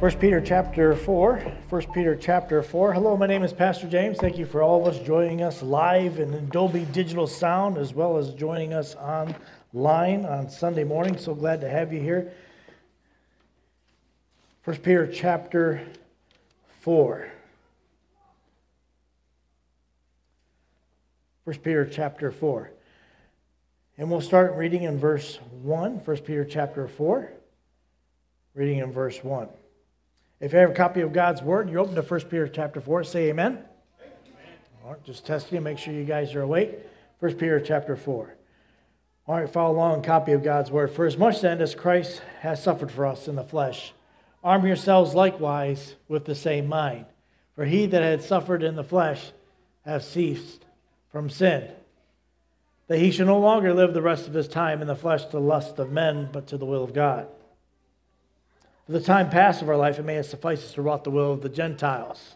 First Peter chapter 4. Hello, my name is Pastor James. Thank you for all of us joining us live in Dolby Digital Sound, as well as joining us online on Sunday morning. So glad to have you here. First Peter chapter 4. First Peter chapter 4. And we'll start reading in verse 1. First Peter chapter 4, reading in verse 1. If you have a copy of God's Word, you open to 1 Peter chapter 4. Say amen. Amen. All right, just testing you. Make sure you guys are awake. 1 Peter chapter 4. All right, follow along, copy of God's Word. For as much then as Christ has suffered for us in the flesh, arm yourselves likewise with the same mind. For he that had suffered in the flesh hath ceased from sin, that he should no longer live the rest of his time in the flesh to the lust of men, but to the will of God. For the time past of our life, it may have sufficed us to wrought the will of the Gentiles.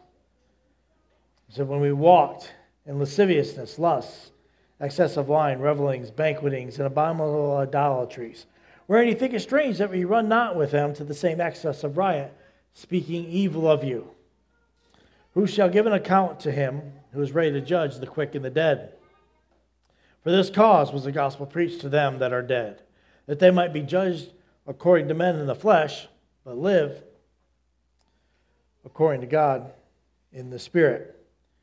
So when we walked in lasciviousness, lusts, excess of wine, revelings, banquetings, and abominable idolatries, wherein you think it strange that we run not with them to the same excess of riot, speaking evil of you. Who shall give an account to him who is ready to judge the quick and the dead? For this cause was the gospel preached to them that are dead, that they might be judged according to men in the flesh, but live according to God in the Spirit.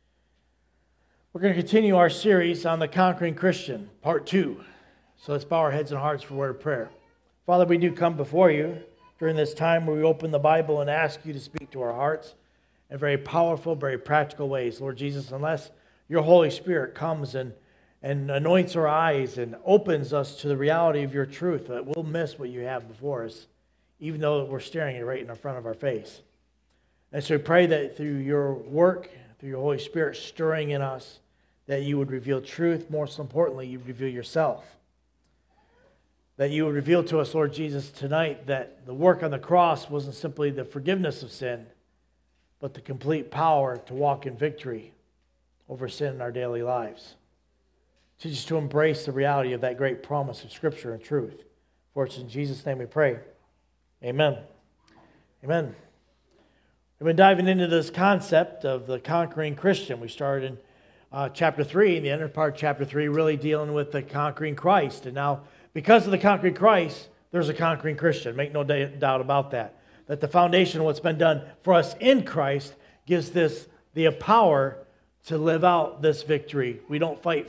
We're going to continue our series on the Conquering Christian, part 2. So let's bow our heads and hearts for a word of prayer. Father, we do come before you during this time where we open the Bible and ask you to speak to our hearts in very powerful, very practical ways. Lord Jesus, unless your Holy Spirit comes and anoints our eyes and opens us to the reality of your truth, that we'll miss what you have before us, even though we're staring it right in the front of our face. And so we pray that through your work, through your Holy Spirit stirring in us, that you would reveal truth. Most importantly, you would reveal yourself. That you would reveal to us, Lord Jesus, tonight that the work on the cross wasn't simply the forgiveness of sin, but the complete power to walk in victory over sin in our daily lives. Teach us to embrace the reality of that great promise of Scripture and truth. For it's in Jesus' name we pray. Amen. Amen. We've been diving into this concept of the conquering Christian. We started in chapter 3, in the end part of chapter 3, really dealing with the conquering Christ. And now, because of the conquering Christ, there's a conquering Christian. Make no doubt about that. That the foundation of what's been done for us in Christ gives this the power to live out this victory. We don't fight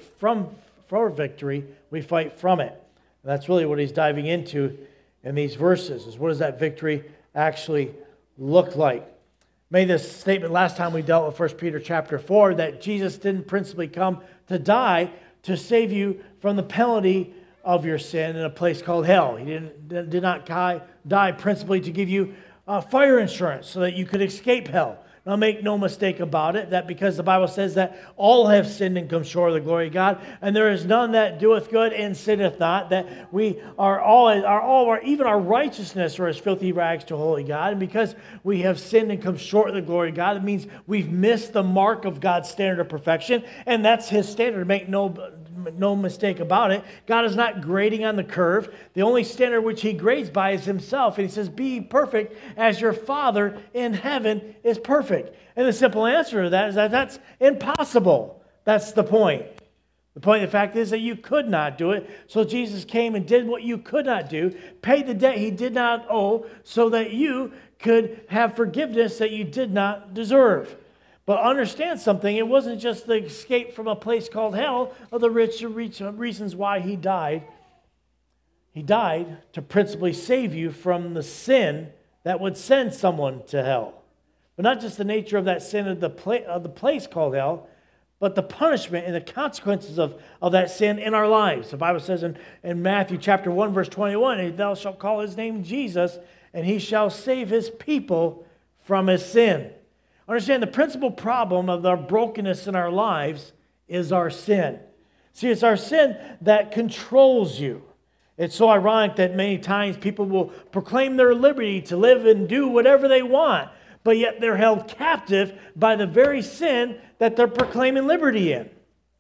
for victory, we fight from it. And that's really what he's diving into in these verses, is what does that victory actually look like? Made this statement last time we dealt with 1 Peter chapter 4, that Jesus didn't principally come to die to save you from the penalty of your sin in a place called hell. He did not die principally to give you fire insurance so that you could escape hell. Now make no mistake about it, that because the Bible says that all have sinned and come short of the glory of God, and there is none that doeth good and sinneth not, that we are all even our righteousness are as filthy rags to holy God. And because we have sinned and come short of the glory of God, it means we've missed the mark of God's standard of perfection, and that's his standard. Make no mistake about it. God is not grading on the curve. The only standard which he grades by is himself. And he says, be perfect as your Father in heaven is perfect. And the simple answer to that is that that's impossible. That's the point. The point of the fact is that you could not do it. So Jesus came and did what you could not do, paid the debt he did not owe, so that you could have forgiveness that you did not deserve. But understand something, it wasn't just the escape from a place called hell of the reasons why he died. He died to principally save you from the sin that would send someone to hell. But not just the nature of that sin of the place called hell, but the punishment and the consequences of that sin in our lives. The Bible says in Matthew chapter 1, verse 21, thou shalt call his name Jesus, and he shall save his people from his sin. Understand, the principal problem of our brokenness in our lives is our sin. See, it's our sin that controls you. It's so ironic that many times people will proclaim their liberty to live and do whatever they want, but yet they're held captive by the very sin that they're proclaiming liberty in.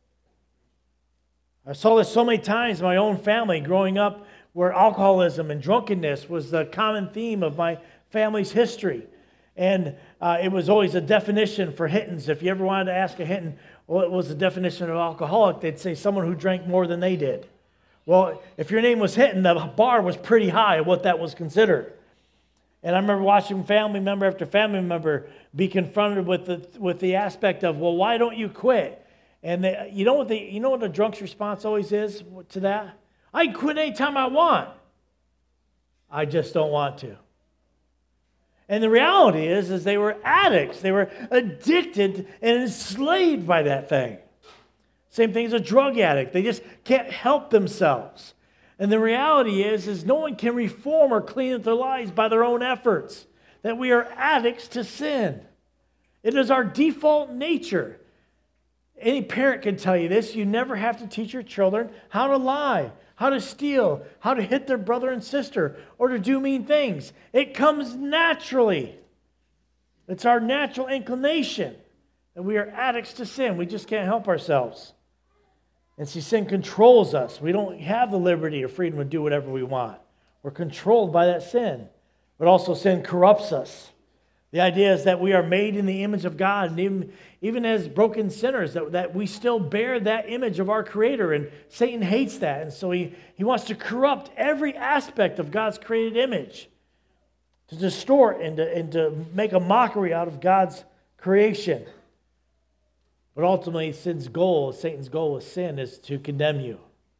I saw this so many times in my own family growing up, where alcoholism and drunkenness was the common theme of my family's history. And it was always a definition for Hittins. If you ever wanted to ask a Hinton what was the definition of alcoholic, they'd say someone who drank more than they did. Well, if your name was Hinton, the bar was pretty high of what that was considered. And I remember watching family member after family member be confronted with the aspect of, well, why don't you quit? And you know what the drunk's response always is to that? I can quit anytime I want. I just don't want to. And the reality is they were addicts. They were addicted and enslaved by that thing. Same thing as a drug addict. They just can't help themselves. And the reality is no one can reform or clean up their lives by their own efforts. That we are addicts to sin. It is our default nature. Any parent can tell you this. You never have to teach your children how to lie, how to steal, how to hit their brother and sister, or to do mean things. It comes naturally. It's our natural inclination that we are addicts to sin. We just can't help ourselves. And see, sin controls us. We don't have the liberty or freedom to do whatever we want. We're controlled by that sin. But also sin corrupts us. The idea is that we are made in the image of God, and even as broken sinners, that we still bear that image of our Creator, and Satan hates that. And so he wants to corrupt every aspect of God's created image, to distort and to make a mockery out of God's creation. But ultimately, Satan's goal with sin is to condemn you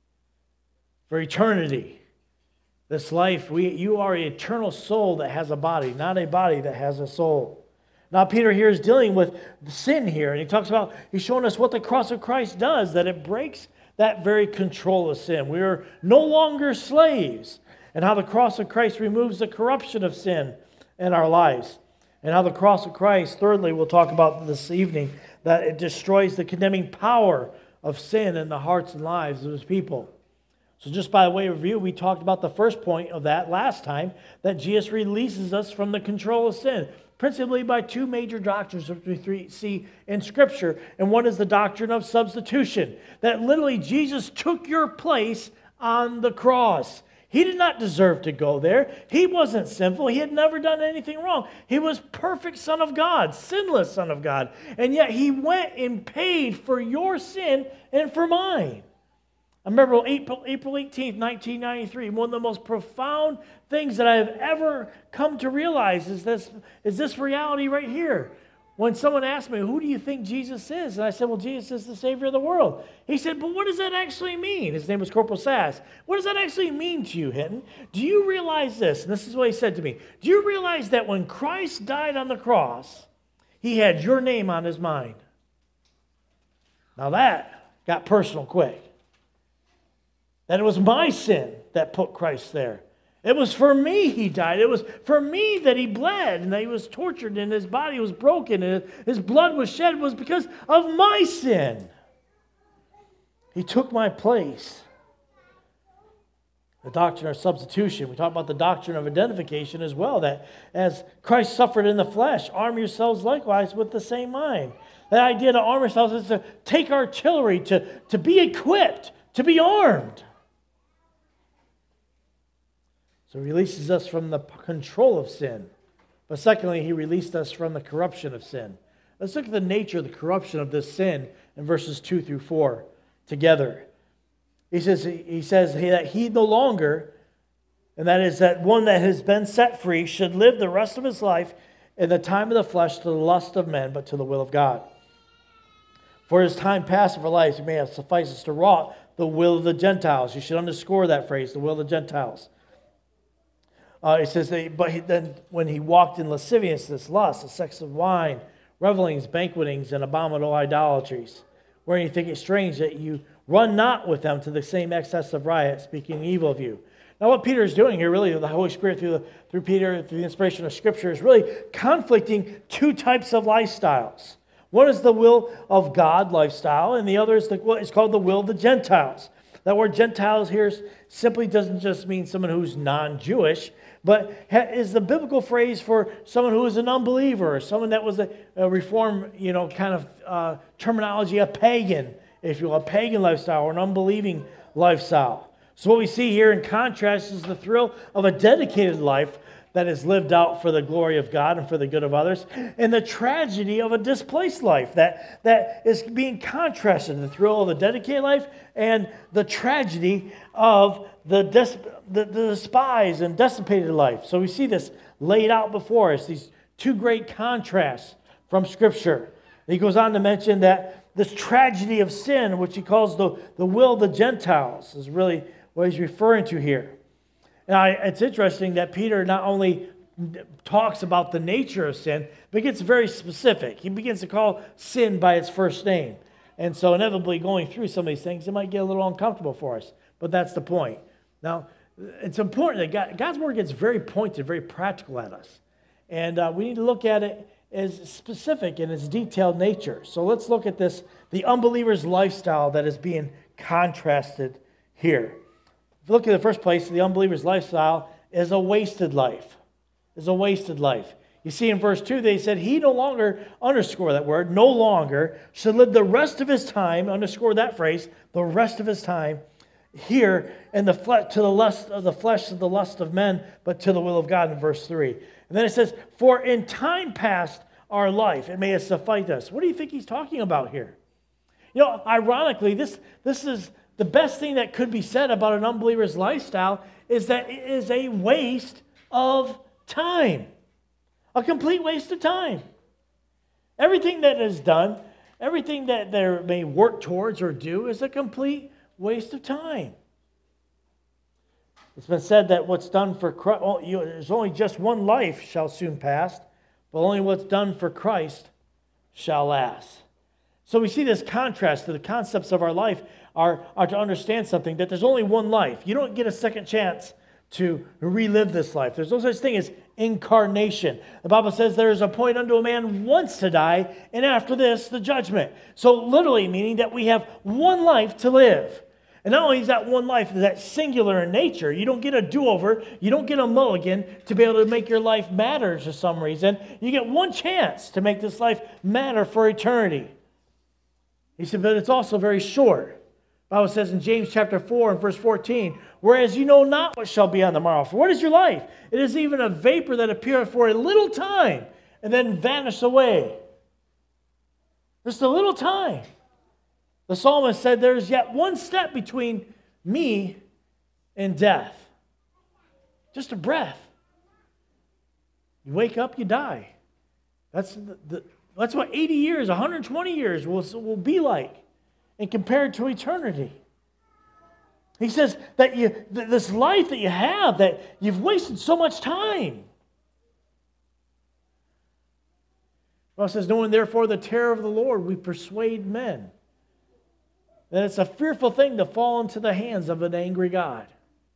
for eternity. This life, you are an eternal soul that has a body, not a body that has a soul. Now, Peter here is dealing with sin here, and he's showing us what the cross of Christ does, that it breaks that very control of sin. We are no longer slaves, and how the cross of Christ removes the corruption of sin in our lives. And how the cross of Christ, thirdly, we'll talk about this evening, that it destroys the condemning power of sin in the hearts and lives of His people. So just by way of review, we talked about the first point of that last time, that Jesus releases us from the control of sin, principally by two major doctrines which we see in Scripture. And one is the doctrine of substitution, that literally Jesus took your place on the cross. He did not deserve to go there. He wasn't sinful. He had never done anything wrong. He was perfect Son of God, sinless Son of God. And yet He went and paid for your sin and for mine. I remember April 18th, 1993, one of the most profound things that I have ever come to realize is this reality right here. When someone asked me, who do you think Jesus is? And I said, well, Jesus is the Savior of the world. He said, but what does that actually mean? His name was Corporal Sass. What does that actually mean to you, Hinton? Do you realize this? And this is what he said to me. Do you realize that when Christ died on the cross, He had your name on His mind? Now that got personal quick. That it was my sin that put Christ there. It was for me He died. It was for me that He bled and that He was tortured and His body was broken and His blood was shed. It was because of my sin. He took my place. The doctrine of substitution. We talk about the doctrine of identification as well, that as Christ suffered in the flesh, arm yourselves likewise with the same mind. That idea to arm ourselves is to take artillery, to be equipped, to be armed. So He releases us from the control of sin. But secondly, He released us from the corruption of sin. Let's look at the nature of the corruption of this sin in verses 2 through 4 together. He says that he no longer, and that is that one that has been set free, should live the rest of his life in the time of the flesh to the lust of men, but to the will of God. For his time past of our lives, He may have suffices to wrought the will of the Gentiles. You should underscore that phrase, the will of the Gentiles. It says, then when he walked in lasciviousness, lust, the sex of wine, revelings, banquetings, and abominable idolatries, wherein you think it strange that you run not with them to the same excess of riot, speaking evil of you. Now what Peter is doing here, really, the Holy Spirit through Peter, through the inspiration of Scripture, is really conflicting two types of lifestyles. One is the will of God lifestyle, and the other is what is called the will of the Gentiles. That word Gentiles here simply doesn't just mean someone who's non-Jewish, but is the biblical phrase for someone who is an unbeliever, or someone that was a reform, kind of terminology, a pagan, if you will, a pagan lifestyle or an unbelieving lifestyle. So what we see here in contrast is the thrill of a dedicated life that is lived out for the glory of God and for the good of others, and the tragedy of a displaced life that is being contrasted, the thrill of the dedicated life and the tragedy of the despised and dissipated life. So we see this laid out before us, these two great contrasts from Scripture. And he goes on to mention that this tragedy of sin, which he calls the will of the Gentiles, is really what he's referring to here. Now, it's interesting that Peter not only talks about the nature of sin, but gets very specific. He begins to call sin by its first name. And so inevitably going through some of these things, it might get a little uncomfortable for us. But that's the point. Now, it's important that God's Word gets very pointed, very practical at us. And we need to look at it as specific in its detailed nature. So let's look at this, the unbeliever's lifestyle that is being contrasted here. If you look at the first place, the unbeliever's lifestyle is a wasted life. Is a wasted life. You see in verse 2, they said, he no longer, underscore that word, no longer, should live the rest of his time, underscore that phrase, the rest of his time, here in the flesh, to the lust of the flesh, to the lust of men, but to the will of God in verse 3. And then it says, for in time past our life, it may have sufficed us. What do you think he's talking about here? You know, ironically, this is the best thing that could be said about an unbeliever's lifestyle is that it is a waste of time. A complete waste of time. Everything that is done, everything that they may work towards or do is a complete waste of time. It's been said that what's done for Christ, there's only just one life shall soon pass, but only what's done for Christ shall last. So we see this contrast to the concepts of our life are to understand something, that there's only one life. You don't get a second chance to relive this life. There's no such thing as incarnation. The Bible says there is a point unto a man once to die, and after this, the judgment. So literally meaning that we have one life to live. And not only is that one life that singular in nature, you don't get a do-over, you don't get a mulligan to be able to make your life matter for some reason. You get one chance to make this life matter for eternity. He said, but it's also very short. The Bible says in James chapter 4 and verse 14, whereas you know not what shall be on the morrow. For what is your life? It is even a vapor that appeareth for a little time and then vanish away. Just a little time. The psalmist said, there's yet one step between me and death. Just a breath. You wake up, you die. That's what 80 years, 120 years will be like, and compared to eternity. He says that this life that you have, that you've wasted so much time. Paul says, knowing therefore the terror of the Lord, we persuade men. That it's a fearful thing to fall into the hands of an angry God.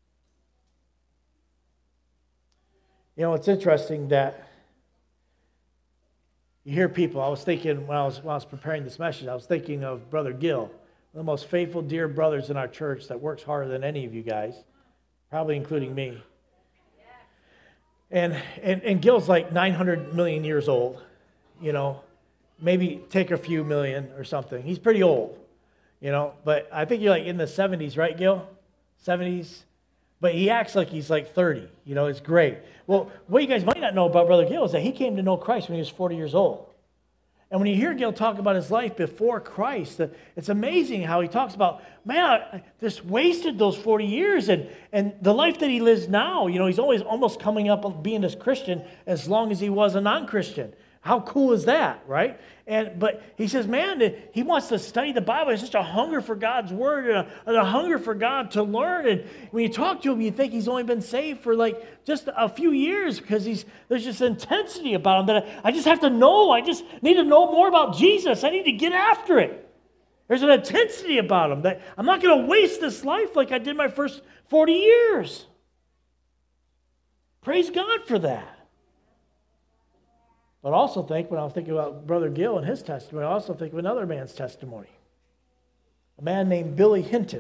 You know, it's interesting that you hear people. I was thinking when I was preparing this message, I was thinking of Brother Gil, one of the most faithful, dear brothers in our church that works harder than any of you guys, probably including me. And Gil's like 900 million years old, you know, maybe take a few million or something. He's pretty old. You know, but I think you're like in the 70s, right, Gil? 70s? But he acts like he's like 30. You know, it's great. Well, what you guys might not know about Brother Gil is that he came to know Christ when he was 40 years old. And when you hear Gil talk about his life before Christ, it's amazing how he talks about, man, I just wasted those 40 years. And the life that he lives now, you know, he's always almost coming up on being this Christian as long as he was a non-Christian. How cool is that, right? But he says, man, he wants to study the Bible. There's such a hunger for God's Word and a hunger for God to learn. And when you talk to him, you think he's only been saved for like just a few years because there's just intensity about him that I just have to know. I just need to know more about Jesus. I need to get after it. There's an intensity about him that I'm not going to waste this life like I did my first 40 years. Praise God for that. But I also think, when I was thinking about Brother Gil and his testimony, I also think of another man's testimony. A man named Billy Hinton.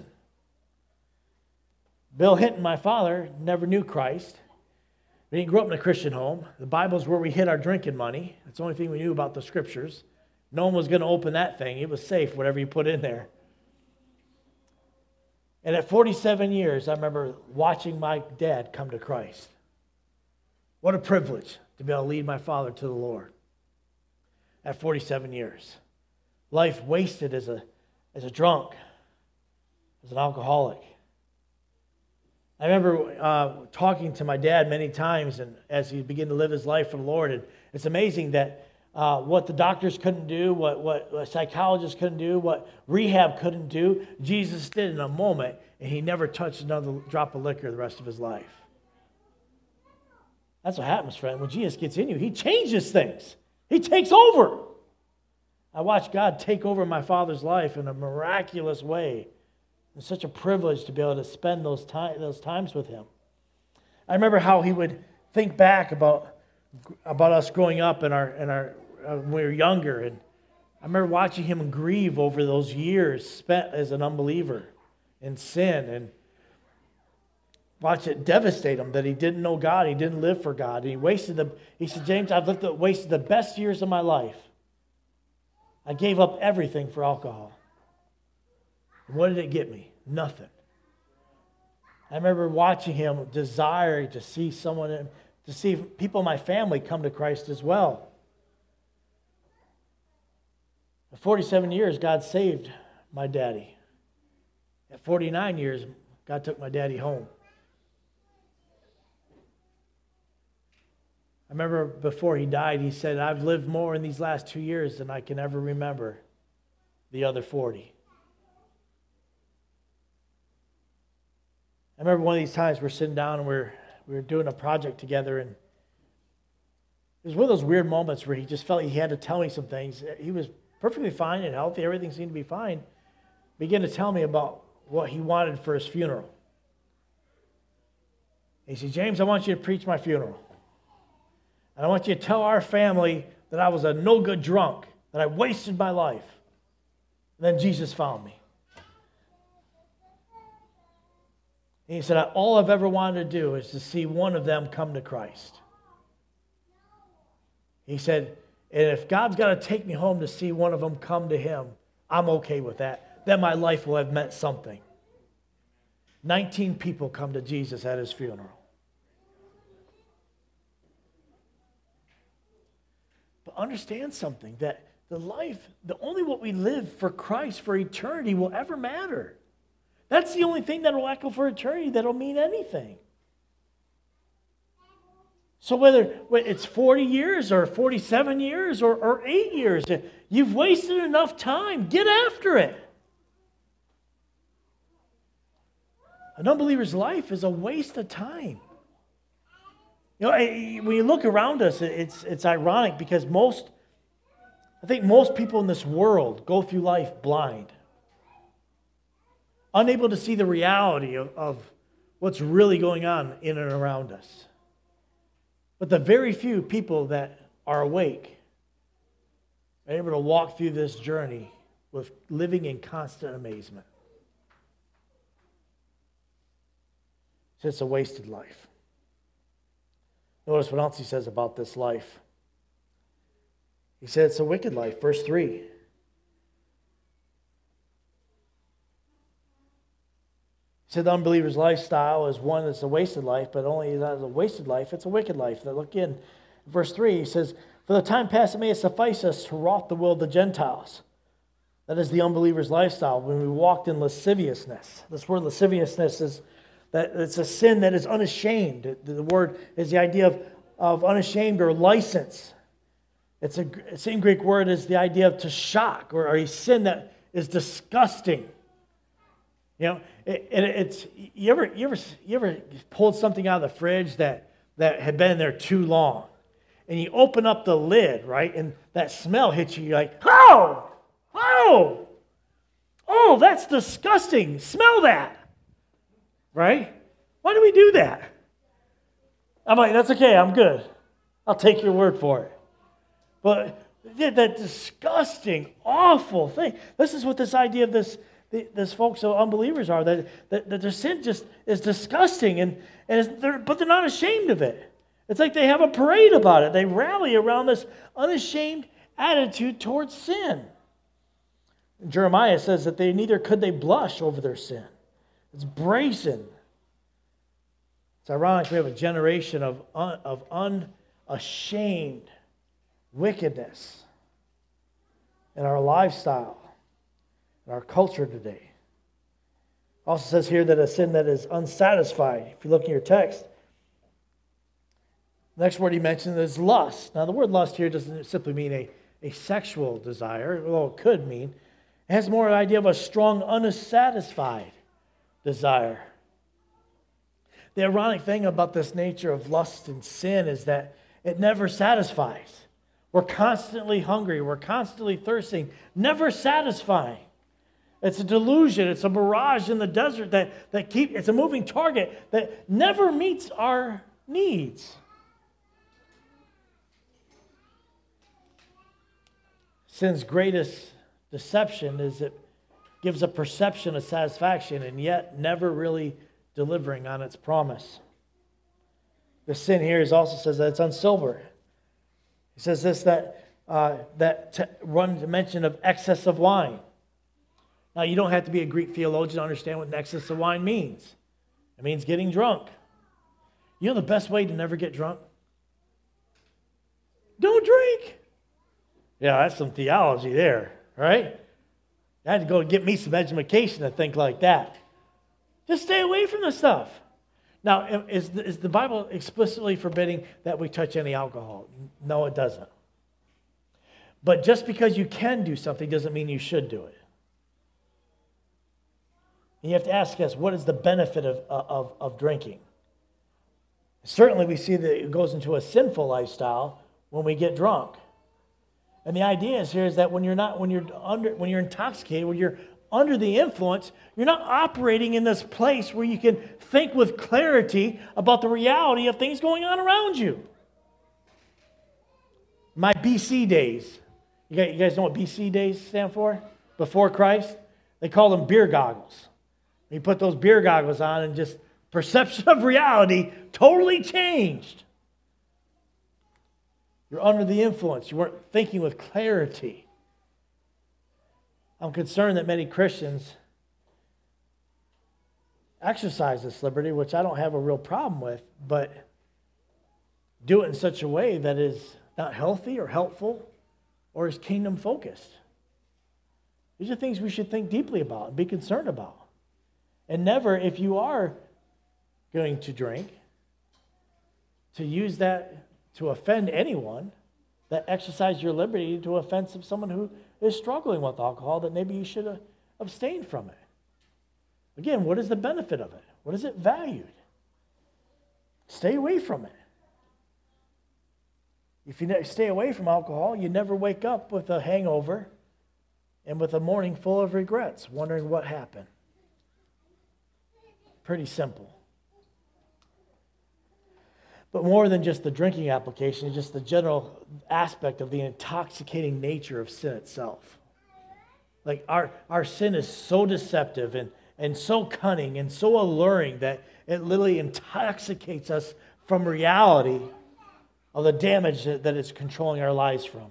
Bill Hinton, my father, never knew Christ. He grew up in a Christian home. The Bible's where we hid our drinking money. That's the only thing we knew about the Scriptures. No one was going to open that thing. It was safe, whatever you put in there. And at 47 years, I remember watching my dad come to Christ. What a privilege to be able to lead my father to the Lord at 47 years. Life wasted as a drunk, as an alcoholic. I remember talking to my dad many times, and as he began to live his life for the Lord, and it's amazing that what the doctors couldn't do, what psychologists couldn't do, what rehab couldn't do, Jesus did in a moment, and he never touched another drop of liquor the rest of his life. That's what happens, friend. When Jesus gets in you, he changes things. He takes over. I watched God take over my father's life in a miraculous way. It's such a privilege to be able to spend those times with him. I remember how he would think back about us growing up in our when we were younger, and I remember watching him grieve over those years spent as an unbeliever in sin, and watch it devastate him that he didn't know God, he didn't live for God, and he said, James, I've wasted the best years of my life. I gave up everything for alcohol. What did it get me? Nothing. I remember watching him desiring to see to see people in my family come to Christ as well. At 47 years, God saved my daddy. At 49 years, God took my daddy home. I remember before he died, he said, I've lived more in these last 2 years than I can ever remember the other 40. I remember one of these times we're sitting down and we were doing a project together, and it was one of those weird moments where he just felt he had to tell me some things. He was perfectly fine and healthy. Everything seemed to be fine. He began to tell me about what he wanted for his funeral. He said, James, I want you to preach my funeral. And I want you to tell our family that I was a no-good drunk, that I wasted my life. And then Jesus found me. And he said, all I've ever wanted to do is to see one of them come to Christ. He said, and if God's got to take me home to see one of them come to him, I'm okay with that. Then my life will have meant something. 19 people come to Jesus at his funeral. But understand something, that the only what we live for Christ, for eternity, will ever matter. That's the only thing that will echo for eternity that will mean anything. So whether it's 40 years or 47 years or 8 years, you've wasted enough time. Get after it. An unbeliever's life is a waste of time. You know, when you look around us, it's ironic because I think most people in this world go through life blind, unable to see the reality of what's really going on in and around us. But the very few people that are awake are able to walk through this journey with living in constant amazement. So it's a wasted life. Notice what else he says about this life. He said it's a wicked life. Verse 3. He said the unbeliever's lifestyle is one that's a wasted life, but only not a wasted life, it's a wicked life. Now look in verse 3. He says, for the time past it may suffice us to wrought the will of the Gentiles. That is the unbeliever's lifestyle. When we walked in lasciviousness. This word lasciviousness is that it's a sin that is unashamed. The word is the idea of unashamed or license. It's the same Greek word as the idea of to shock, or a sin that is disgusting. You know, you ever pulled something out of the fridge that had been in there too long, and you open up the lid, right, and that smell hits you. You're like, oh, that's disgusting. Smell that. Right? Why do we do that? I'm like, that's okay, I'm good. I'll take your word for it. But that disgusting, awful thing. This is what this idea of this folks of unbelievers are, that their sin just is disgusting, but they're not ashamed of it. It's like they have a parade about it. They rally around this unashamed attitude towards sin. Jeremiah says that neither could they blush over their sin. It's brazen. It's ironic we have a generation of unashamed wickedness in our lifestyle, in our culture today. Also says here that a sin that is unsatisfied. If you look in your text, the next word he mentions is lust. Now the word lust here doesn't simply mean a sexual desire, although it could mean. It has more an idea of a strong, unsatisfied desire. The ironic thing about this nature of lust and sin is that it never satisfies. We're constantly hungry. We're constantly thirsting, never satisfying. It's a delusion. It's a mirage in the desert it's a moving target that never meets our needs. Sin's greatest deception is it gives a perception of satisfaction and yet never really delivering on its promise. The sin here also says that it's unsober. He says this, run to mention of excess of wine. Now, you don't have to be a Greek theologian to understand what excess of wine means. It means getting drunk. You know the best way to never get drunk? Don't drink. Yeah, that's some theology there, right? I had to go get me some education to think like that. Just stay away from the stuff. Now, is the Bible explicitly forbidding that we touch any alcohol? No, it doesn't. But just because you can do something doesn't mean you should do it. And you have to ask us, what is the benefit of drinking? Certainly we see that it goes into a sinful lifestyle when we get drunk. And the idea is here is that when you're intoxicated, when you're under the influence, you're not operating in this place where you can think with clarity about the reality of things going on around you. My BC days, you guys know what BC days stand for? Before Christ? They call them beer goggles. You put those beer goggles on and just perception of reality totally changed. You're under the influence. You weren't thinking with clarity. I'm concerned that many Christians exercise this liberty, which I don't have a real problem with, but do it in such a way that is not healthy or helpful or is kingdom focused. These are things we should think deeply about and be concerned about. And never, if you are going to drink, to use that to offend anyone, that exercise your liberty to offense of someone who is struggling with alcohol, that maybe you should abstain from it. Again, what is the benefit of it? What is it valued? Stay away from it. If you stay away from alcohol, you never wake up with a hangover and with a morning full of regrets, wondering what happened. Pretty simple. But more than just the drinking application, just the general aspect of the intoxicating nature of sin itself. Like our sin is so deceptive and so cunning and so alluring that it literally intoxicates us from reality of the damage that it's controlling our lives from.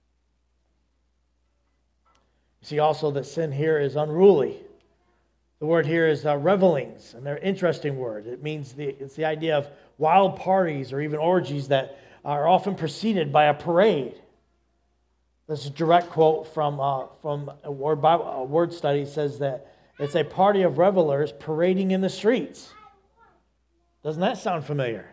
You see also that sin here is unruly. The word here is revelings, and they're an interesting word. It means it's the idea of wild parties or even orgies that are often preceded by a parade. This is a direct quote from a word study. It says that it's a party of revelers parading in the streets. Doesn't that sound familiar?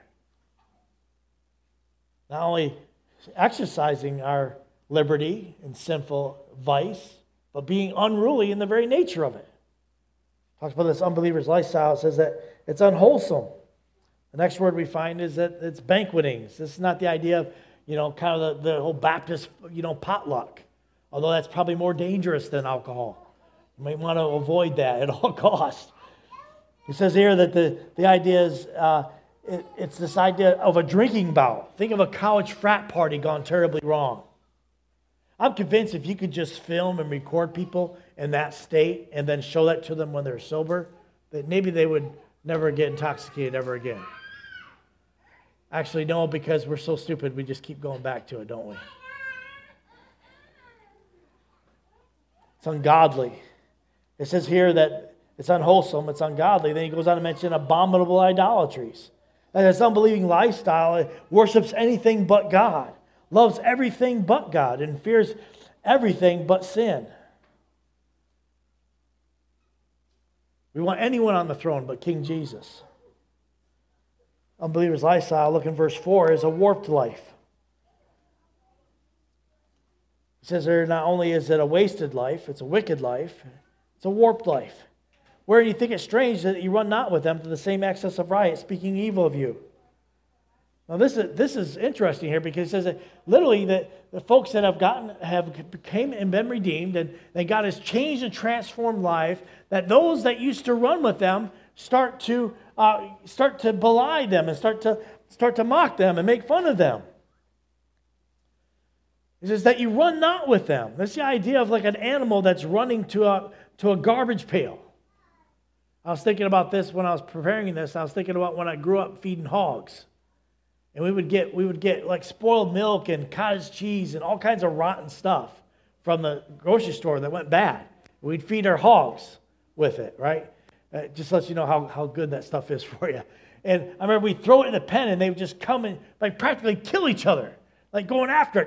Not only exercising our liberty in sinful vice, but being unruly in the very nature of it. Talks about this unbeliever's lifestyle. It says that it's unwholesome. The next word we find is that it's banquetings. This is not the idea of, kind of the whole Baptist, potluck. Although that's probably more dangerous than alcohol. You might want to avoid that at all costs. He says here that the idea is, it's this idea of a drinking bout. Think of a college frat party gone terribly wrong. I'm convinced if you could just film and record people in that state and then show that to them when they're sober, that maybe they would never get intoxicated ever again. Actually, no, because we're so stupid, we just keep going back to it, don't we? It's ungodly. It says here that it's unwholesome, it's ungodly. Then he goes on to mention abominable idolatries. And this unbelieving lifestyle worships anything but God, loves everything but God, and fears everything but sin. We want anyone on the throne but King Jesus. Unbeliever's lifestyle, look in verse 4, is a warped life. It says there, not only is it a wasted life, it's a wicked life, it's a warped life. Where you think it strange that you run not with them to the same excess of riot, speaking evil of you. Now this is interesting here, because it says that literally that the folks that have became and been redeemed, and God has changed and transformed life, that those that used to run with them start to belie them and start to mock them and make fun of them. It says that you run not with them. That's the idea of like an animal that's running to a garbage pail. I was thinking about this when I was preparing this. I was thinking about when I grew up feeding hogs. And we would get like spoiled milk and cottage cheese and all kinds of rotten stuff from the grocery store that went bad. We'd feed our hogs with it, right? Just lets you know how good that stuff is for you. And I remember we'd throw it in the pen and they would just come and like practically kill each other. Like going after it,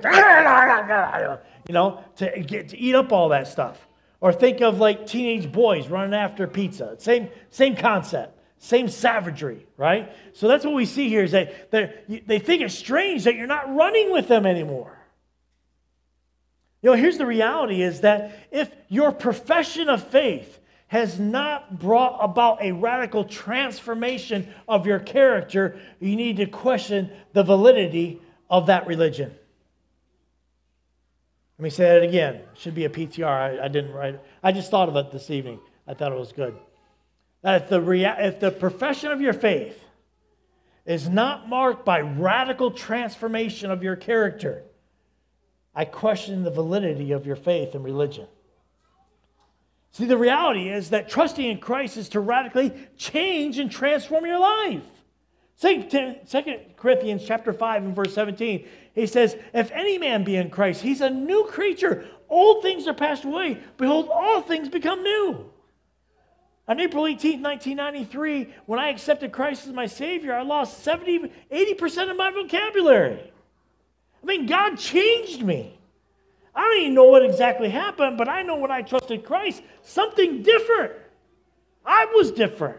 to eat up all that stuff. Or think of like teenage boys running after pizza. Same concept, same savagery, right? So that's what we see here is that they think it's strange that you're not running with them anymore. Here's the reality is that if your profession of faith has not brought about a radical transformation of your character, you need to question the validity of that religion. Let me say that again. It should be a PTR. I didn't write it. I just thought of it this evening. I thought it was good. That if the profession of your faith is not marked by radical transformation of your character, I question the validity of your faith and religion. See, the reality is that trusting in Christ is to radically change and transform your life. 2 Corinthians chapter 5 and verse 17, he says, if any man be in Christ, he's a new creature. Old things are passed away. Behold, all things become new. On April 18, 1993, when I accepted Christ as my Savior, I lost 80% of my vocabulary. I mean, God changed me. I don't even know what exactly happened, but I know when I trusted Christ, something different. I was different.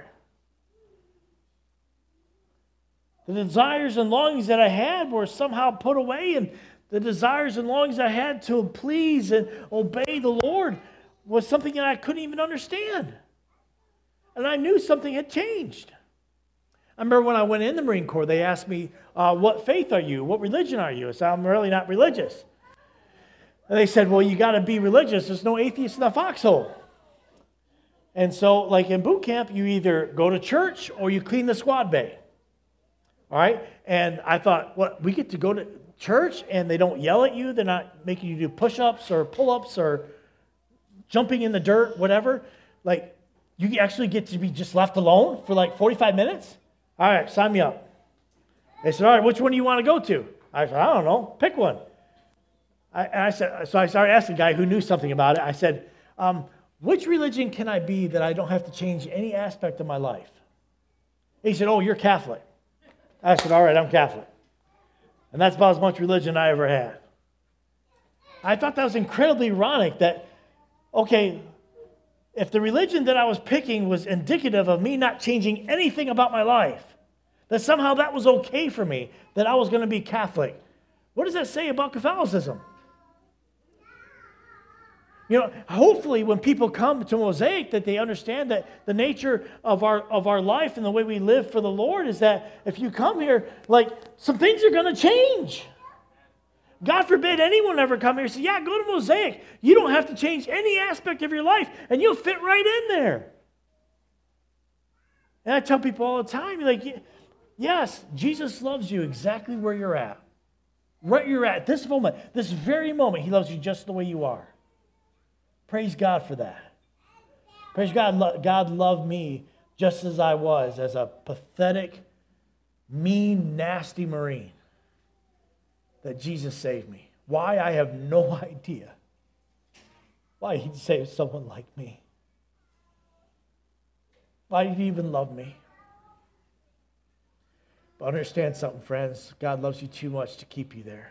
The desires and longings that I had were somehow put away, and the desires and longings I had to please and obey the Lord was something that I couldn't even understand. And I knew something had changed. I remember when I went in the Marine Corps, they asked me, what faith are you? What religion are you? I said, I'm really not religious. And they said, well, you got to be religious. There's no atheist in the foxhole. And so, like in boot camp, you either go to church or you clean the squad bay. All right? And I thought, what, we get to go to church and they don't yell at you? They're not making you do push-ups or pull-ups or jumping in the dirt, whatever? Like, you actually get to be just left alone for like 45 minutes? All right, sign me up. They said, all right, which one do you want to go to? I said, I don't know. Pick one. I started asking the guy who knew something about it. I said, which religion can I be that I don't have to change any aspect of my life? He said, oh, you're Catholic. I said, all right, I'm Catholic. And that's about as much religion I ever had. I thought that was incredibly ironic that, okay, if the religion that I was picking was indicative of me not changing anything about my life, that somehow that was okay for me, that I was going to be Catholic. What does that say about Catholicism? Hopefully when people come to Mosaic that they understand that the nature of our life and the way we live for the Lord is that if you come here, like some things are going to change. God forbid anyone ever come here and say, yeah, go to Mosaic. You don't have to change any aspect of your life and you'll fit right in there. And I tell people all the time, like, yes, Jesus loves you exactly where you're at. Right you're at this moment, this very moment, he loves you just the way you are. Praise God for that. Praise God, God loved me just as I was, as a pathetic, mean, nasty Marine. That Jesus saved me. Why? I have no idea. Why he'd save someone like me. Why did he even love me? But Understand something, friends. God loves you too much to keep you there.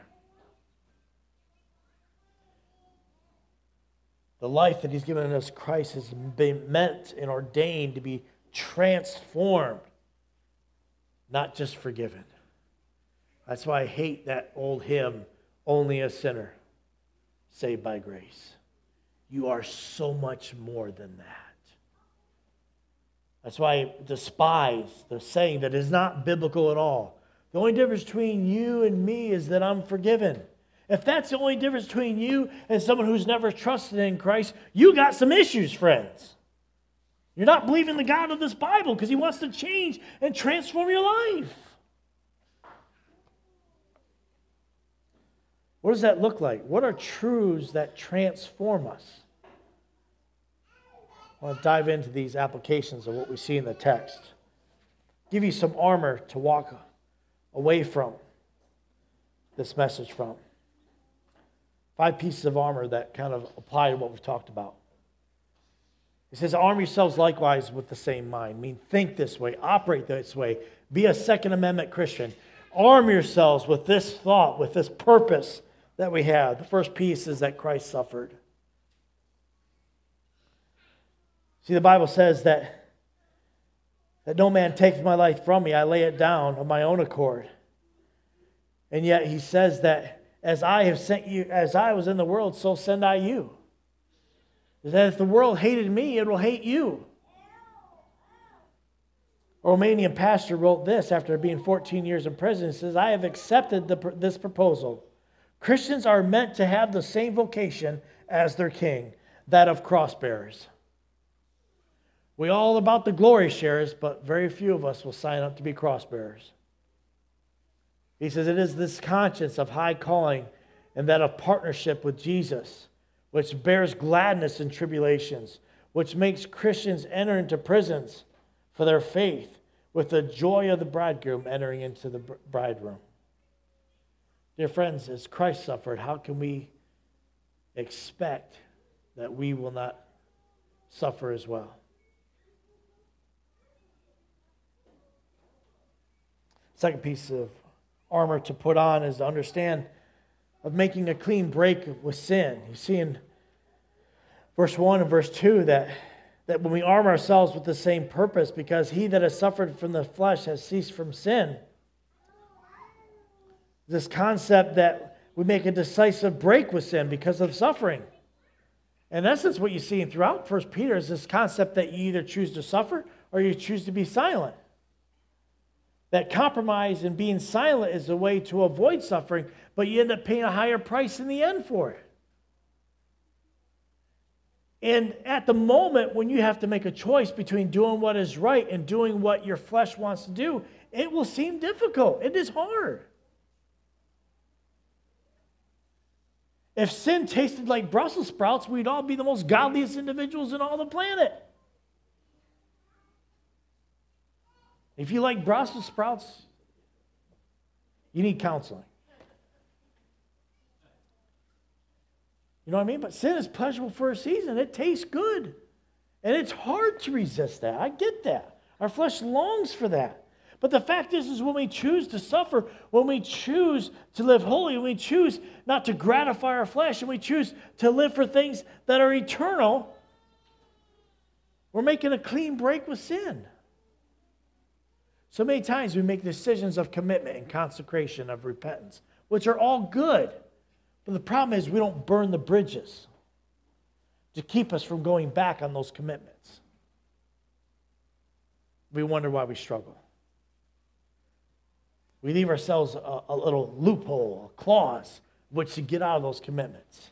The life that He's given us, Christ, has been meant and ordained to be transformed, not just forgiven. That's why I hate that old hymn, "Only a Sinner Saved by Grace." You are so much more than that. That's why I despise the saying that is not biblical at all. The only difference between you and me is that I'm forgiven. If that's the only difference between you and someone who's never trusted in Christ, you got some issues, friends. You're not believing the God of this Bible because He wants to change and transform your life. What does that look like? What are truths that transform us? I want to dive into these applications of what we see in the text. Give you some armor to walk away from this message from. 5 pieces of armor that kind of apply to what we've talked about. It says, arm yourselves likewise with the same mind. I mean, think this way, operate this way, be a Second Amendment Christian. Arm yourselves with this thought, with this purpose that we have. The first piece is that Christ suffered. See, the Bible says that no man takes my life from me. I lay it down of my own accord. And yet He says that as I have sent you, as I was in the world, so send I you. That if the world hated me, it will hate you. A Romanian pastor wrote this after being 14 years in prison. He says, I have accepted this proposal. Christians are meant to have the same vocation as their king, that of cross bearers. We all about the glory shares, but very few of us will sign up to be cross bearers. He says it is this conscience of high calling and that of partnership with Jesus, which bears gladness in tribulations, which makes Christians enter into prisons for their faith with the joy of the bridegroom entering into the brideroom. Dear friends, as Christ suffered, how can we expect that we will not suffer as well? Second piece of armor to put on is to understand of making a clean break with sin. You see in verse 1 and verse 2 that when we arm ourselves with the same purpose, because he that has suffered from the flesh has ceased from sin. This concept that we make a decisive break with sin because of suffering. In essence, what you see throughout 1 Peter is this concept that you either choose to suffer or you choose to be silent. That compromise and being silent is a way to avoid suffering, but you end up paying a higher price in the end for it. And at the moment when you have to make a choice between doing what is right and doing what your flesh wants to do, it will seem difficult. It is hard. If sin tasted like Brussels sprouts, we'd all be the most godliest individuals in all the planet. If you like Brussels sprouts, you need counseling. You know what I mean? But sin is pleasurable for a season. It tastes good. And it's hard to resist that. I get that. Our flesh longs for that. But the fact is when we choose to suffer, when we choose to live holy, when we choose not to gratify our flesh, and we choose to live for things that are eternal, we're making a clean break with sin. So many times we make decisions of commitment and consecration, of repentance, which are all good. But the problem is we don't burn the bridges to keep us from going back on those commitments. We wonder why we struggle. We leave ourselves a little loophole, a clause, which to get out of those commitments.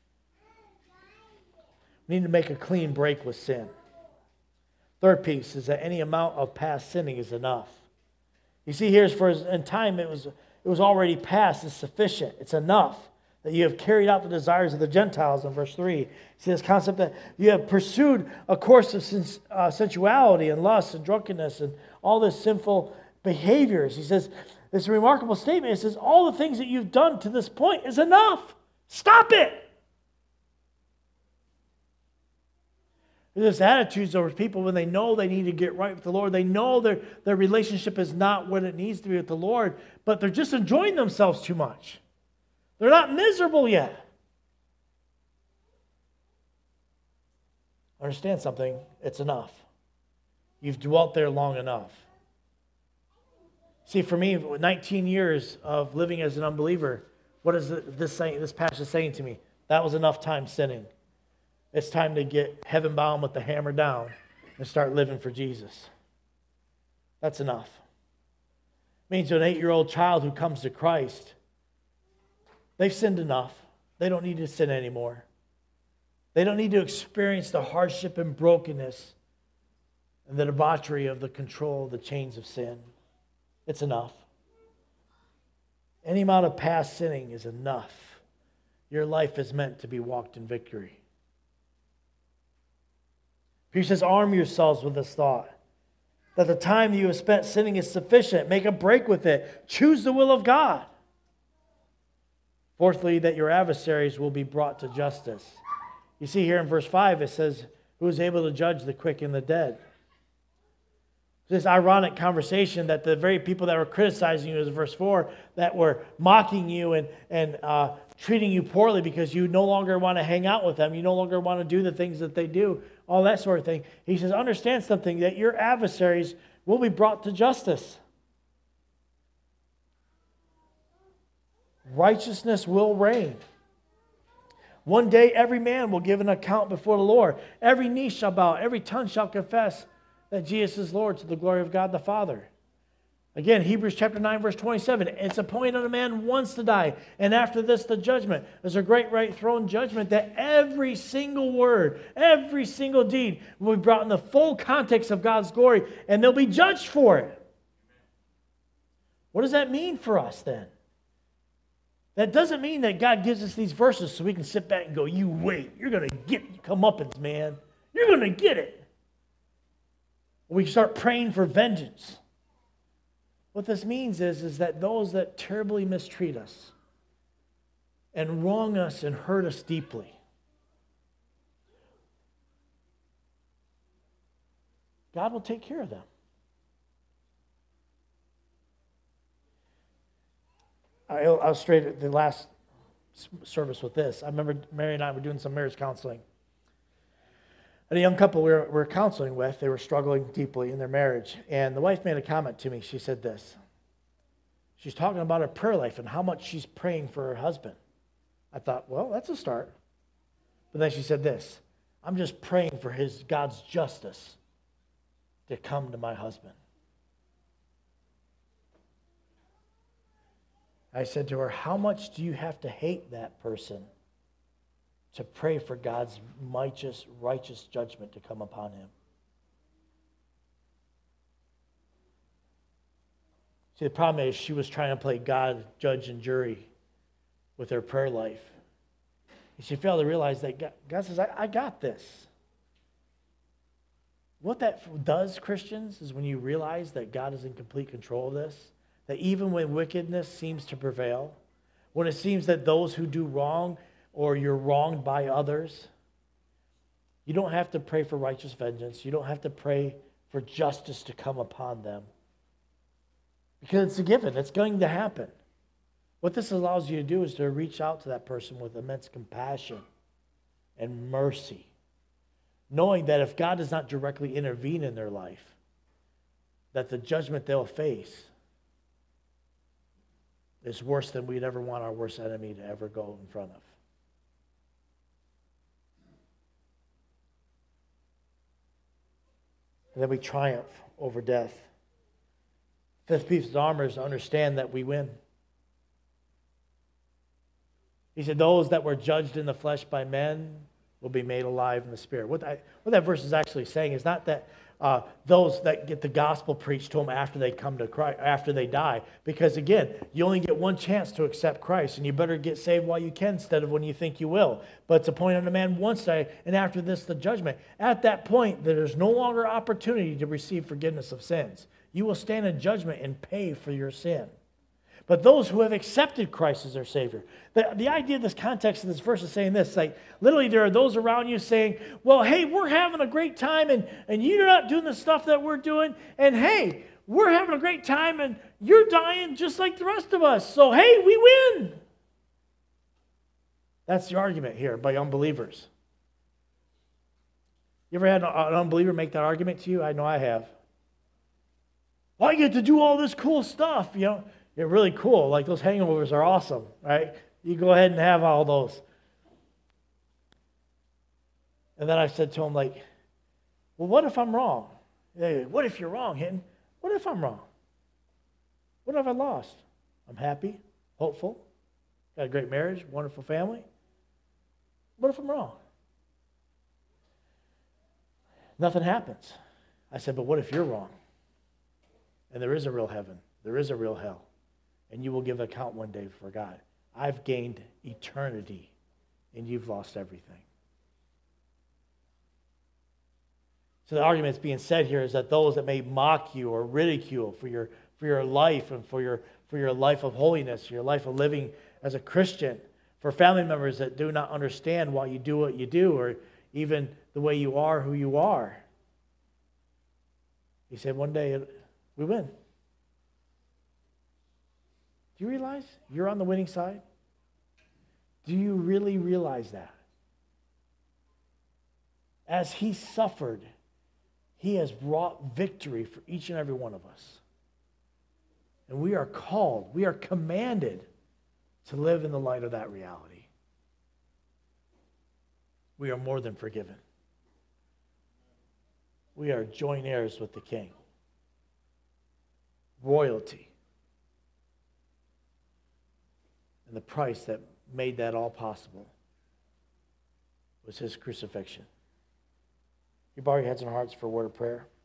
We need to make a clean break with sin. Third piece is that any amount of past sinning is enough. You see here, in time it was already past. It's sufficient. It's enough that you have carried out the desires of the Gentiles in verse 3. See this concept that you have pursued a course of sensuality and lust and drunkenness and all this sinful behaviors. He says, this remarkable statement, it says, all the things that you've done to this point is enough. Stop it. There's attitudes towards people when they know they need to get right with the Lord. They know their relationship is not what it needs to be with the Lord, but they're just enjoying themselves too much. They're not miserable yet. Understand something, it's enough. You've dwelt there long enough. See, for me, 19 years of living as an unbeliever, what is this passage saying to me? That was enough time sinning. It's time to get heaven bound with the hammer down and start living for Jesus. That's enough. It means to an 8-year-old child who comes to Christ, they've sinned enough. They don't need to sin anymore. They don't need to experience the hardship and brokenness and the debauchery of the control, the chains of sin. It's enough. Any amount of past sinning is enough. Your life is meant to be walked in victory. Peter says, arm yourselves with this thought, that the time you have spent sinning is sufficient. Make a break with it. Choose the will of God. Fourthly, that your adversaries will be brought to justice. You see here in verse 5, it says, who is able to judge the quick and the dead? This ironic conversation that the very people that were criticizing you, as verse 4, that were mocking you and treating you poorly because you no longer want to hang out with them, you no longer want to do the things that they do, all that sort of thing. He says, understand something, that your adversaries will be brought to justice. Righteousness will reign. One day every man will give an account before the Lord. Every knee shall bow, every tongue shall confess that Jesus is Lord, to the glory of God the Father. Again, Hebrews chapter 9, verse 27. It's appointed unto man once to die, and after this the judgment. There's a great white throne judgment that every single word, every single deed will be brought in the full context of God's glory, and they'll be judged for it. What does that mean for us then? That doesn't mean that God gives us these verses so we can sit back and go, you wait, you're going to get your comeuppance, man. You're going to get it. We start praying for vengeance. What this means is that those that terribly mistreat us and wrong us and hurt us deeply, God will take care of them. I illustrated the last service with this. I remember Mary and I were doing some marriage counseling. And a young couple we were counseling with, they were struggling deeply in their marriage. And the wife made a comment to me. She said this. She's talking about her prayer life and how much she's praying for her husband. I thought, well, that's a start. But then she said this. I'm just praying for God's justice to come to my husband. I said to her, how much do you have to hate that person to pray for God's righteous judgment to come upon him? See, the problem is she was trying to play God, judge, and jury with her prayer life. And she failed to realize that God says, I got this. What that does, Christians, is when you realize that God is in complete control of this, that even when wickedness seems to prevail, when it seems that those who do wrong or you're wronged by others, you don't have to pray for righteous vengeance. You don't have to pray for justice to come upon them. Because it's a given. It's going to happen. What this allows you to do is to reach out to that person with immense compassion and mercy, knowing that if God does not directly intervene in their life, that the judgment they'll face is worse than we'd ever want our worst enemy to ever go in front of. And then we triumph over death. Fifth piece of armor is to understand that we win. He said, those that were judged in the flesh by men will be made alive in the spirit. What that verse is actually saying is not that those that get the gospel preached to them after they come to Christ, after they die. Because again, you only get one chance to accept Christ, and you better get saved while you can instead of when you think you will. But it's appointed unto man once to die, and after this the judgment. At that point, there's no longer opportunity to receive forgiveness of sins. You will stand in judgment and pay for your sin. but those who have accepted Christ as their Savior. The idea of this context of this verse is saying this, like literally there are those around you saying, well, hey, we're having a great time and you're not doing the stuff that we're doing, and hey, we're having a great time and you're dying just like the rest of us, so hey, we win. That's the argument here by unbelievers. You ever had an unbeliever make that argument to you? I know I have. Well, I get to do all this cool stuff, you know. You're really cool. Like those hangovers are awesome, right? You go ahead and have all those. And then I said to him, like, well, what if I'm wrong? What if you're wrong, Hinton? What if I'm wrong? What have I lost? I'm happy, hopeful, got a great marriage, wonderful family. What if I'm wrong? Nothing happens. I said, but what if you're wrong? And there is a real heaven. There is a real hell. And you will give account one day before God. I've gained eternity, and you've lost everything. So the argument that's being said here is that those that may mock you or ridicule for your life and for your life of holiness, your life of living as a Christian, for family members that do not understand why you do what you do, or even the way you are who you are. He said, one day we win. Do you realize you're on the winning side? Do you really realize that? As he suffered, he has brought victory for each and every one of us. And we are called, we are commanded to live in the light of that reality. We are more than forgiven. We are joint heirs with the King. Royalty. And the price that made that all possible was his crucifixion. You bow your heads and hearts for a word of prayer.